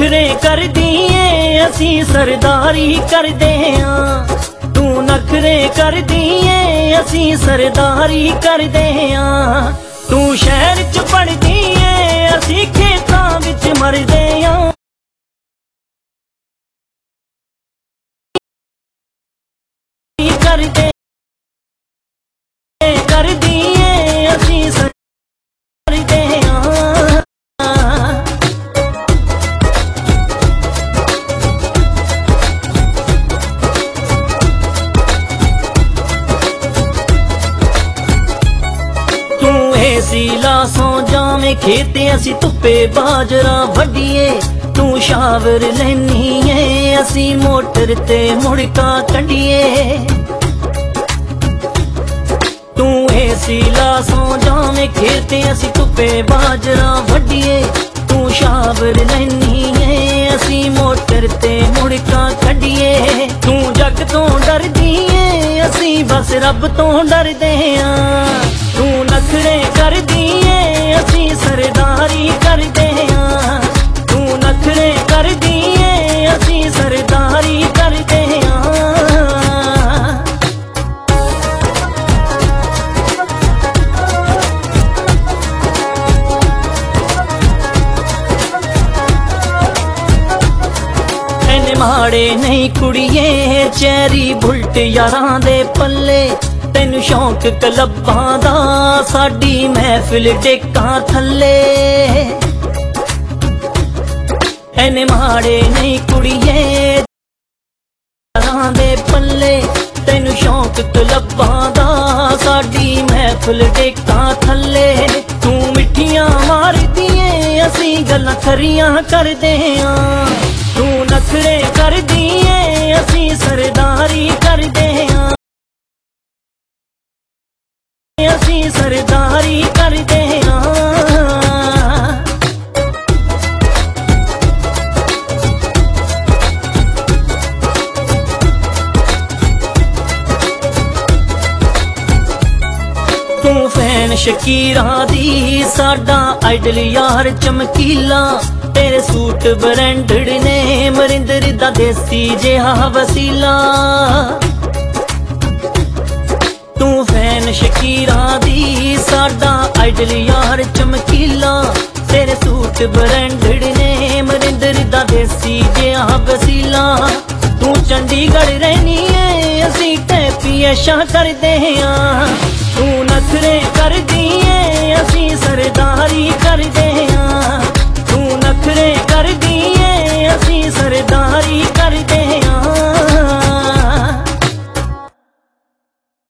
नखरे करदी ऐ असी सरदारी करदे आं। तू नखरे करदी ऐ असी सरदारी करदे आं। तू शहर च पढ़दी ऐ असी खेतां विच मरदे आं। करदी ऐ असी करदे आं। तू एसी ला सौ जावे खेते असी धुप्पे बाजरा वड्डीए। तू शावर लैनी ऐ असी मोटर ते मुड़का कड्डीए। तू एसी ला सौ जावे खेते असी धुप्पे बाजरा वड्डीए। तू शावर लैनी ऐ असी मोटर ते मुड़का कड्डीए। तू जग तो डरदी ऐ असी बस रब तो डरदे आं। तू नखरे करदी ऐ असी सरदारी करदे आं। तू नखरे करदी ऐ असी सरदारी करदे आं। माड़े नहीं कुड़िए चैरी बुलट यारां दे पल्ले। तैनू शौक क्लबां दा साडी महफिल टेकां थल्ले। एने माड़े नहीं कुड़िए यारां दे पल्ले। तैनू शौक क्लबां दा साडी महफिल टेकां थल्ले। तू मिठियां मारदी ऐ असी गल्लां खरियां करदे आं। तू नखरे करदी ऐ असी सरदारी करदे आं। असी सरदारी करदे आं। तू फैन शकीरा दी साडा आइडल यार चमकीला। तेरे सूट ब्रांडेड ने मरिंदर दा देसी जिहा वसीला। तू फैन शकीरा दी साडा आइडल यार चमकीला। तेरे सूट ब्रांडेड ने मरिंदर दा देसी जिहा वसीला। तू चंडीगढ़ रहनी ऐ असी टैपी ऐशा करदे आं। तू नखरे करदी ऐ असी सरदारी करदे आं।